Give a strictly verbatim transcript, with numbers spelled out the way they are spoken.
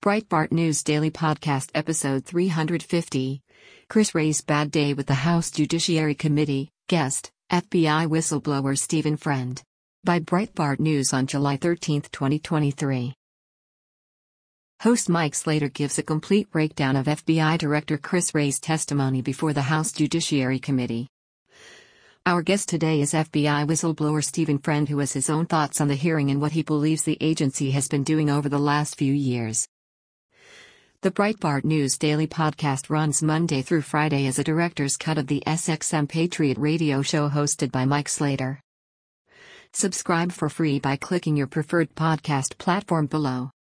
Breitbart News Daily Podcast Episode three fifty. Chris Wray's Bad Day with the House Judiciary Committee. Guest, F B I whistleblower Stephen Friend. By Breitbart News on July thirteenth, twenty twenty-three. Host Mike Slater gives a complete breakdown of F B I Director Chris Wray's testimony before the House Judiciary Committee. Our guest today is F B I whistleblower Stephen Friend, who has his own thoughts on the hearing and what he believes the agency has been doing over the last few years. The Breitbart News Daily Podcast runs Monday through Friday as a director's cut of the S X M Patriot radio show hosted by Mike Slater. Subscribe for free by clicking your preferred podcast platform below.